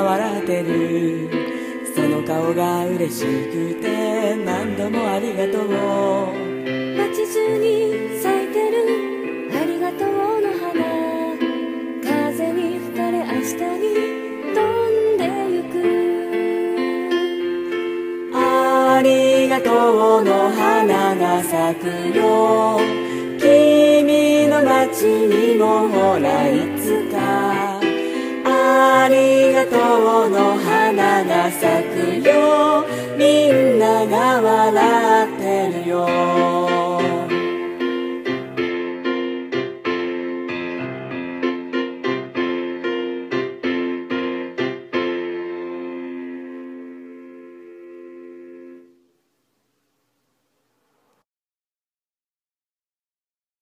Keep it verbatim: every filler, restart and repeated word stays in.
が笑ってる、その顔が嬉しくて何度もありがとう。 街中に咲いてるありがとうの花、風に吹かれ明日に飛んでゆく。 ありがとうの花が咲くよ、君の街にもほらいつか。ありがとうの花が咲くよ、みんなが笑ってるよ。